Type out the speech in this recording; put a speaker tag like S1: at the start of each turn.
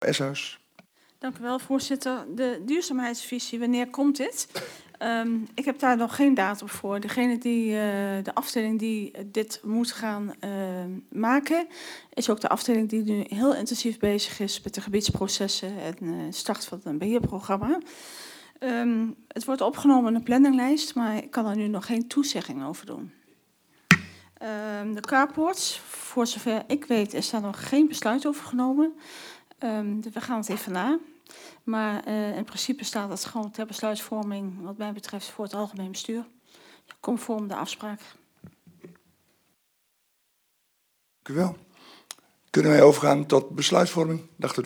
S1: Eshuis.
S2: Dank u wel, voorzitter. De duurzaamheidsvisie, wanneer komt dit? Ik heb daar nog geen datum voor. De afdeling die dit moet gaan maken, is ook de afdeling die nu heel intensief bezig is met de gebiedsprocessen en start van een beheerprogramma. Het wordt opgenomen in een planninglijst, maar ik kan er nu nog geen toezegging over doen. De carports, voor zover ik weet, is daar nog geen besluit over genomen. We gaan het even na. Maar in principe staat het gewoon ter besluitvorming, wat mij betreft, voor het algemeen bestuur. Conform de afspraak.
S1: Dank u wel. Kunnen wij overgaan tot besluitvorming? Dacht u